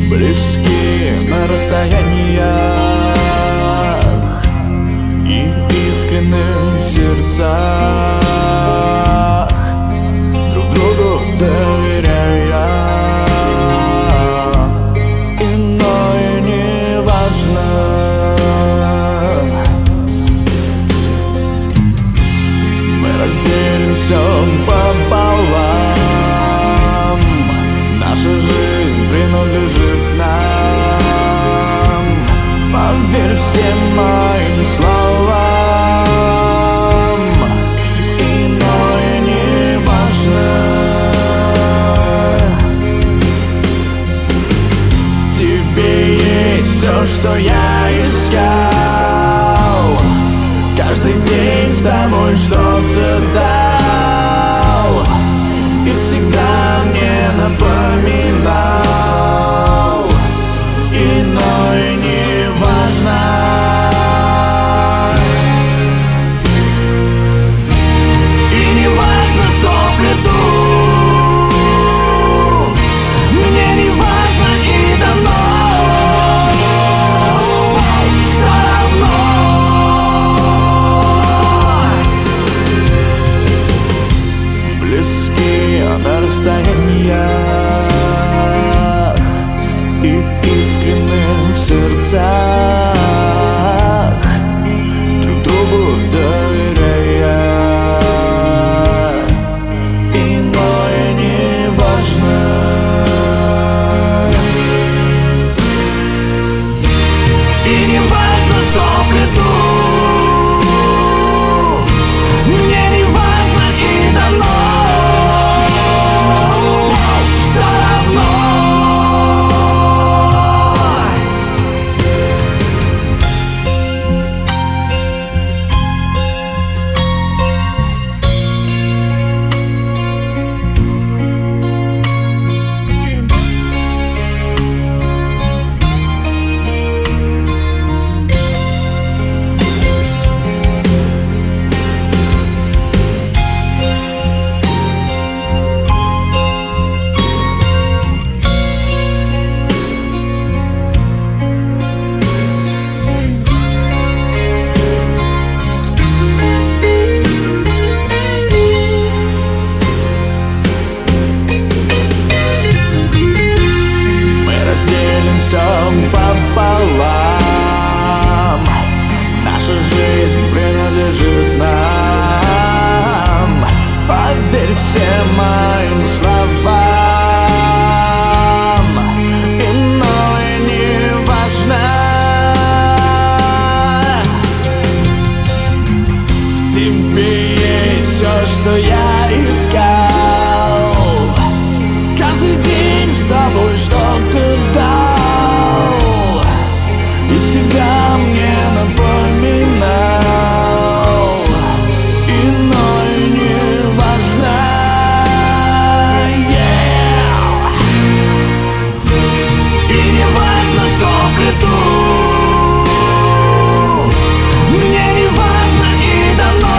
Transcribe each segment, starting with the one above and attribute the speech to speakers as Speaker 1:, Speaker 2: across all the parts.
Speaker 1: Близки на расстояниях и искренним в сердцах, друг другу доверяя. Иное не важно. Мы разделим все пополам. Наша жизнь принадлежит нам. Поверь всем моим словам. Иное не важно. В тебе есть все, что я искал. Каждый день с тобой что-то дал и всегда мне напоминал. Иное не важно. И не важно, что плетут, мне не важно и давно. Все равно близкие на расстояниях и искренним в сердцах, друг другу доверяя. Иное не важно. И не важно, что плетут, мне не важно и давно. Пополам. Наша жизнь принадлежит нам. Поверь всем моим словам. Иное не важно. В тебе есть все, что я искал. Каждый день с тобой что-то дал и всегда мне напоминал. Иное не важно. И не важно, что плетут, мне не важно и давно.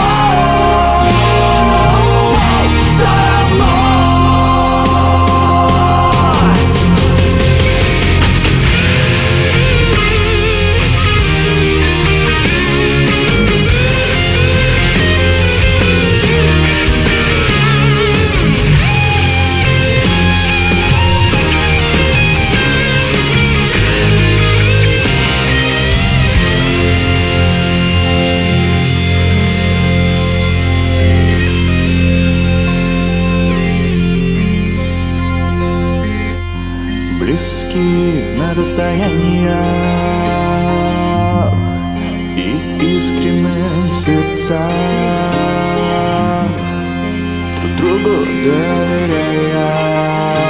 Speaker 1: Все равно. Близки на расстояниях и искренним в сердцах, друг другу доверяя.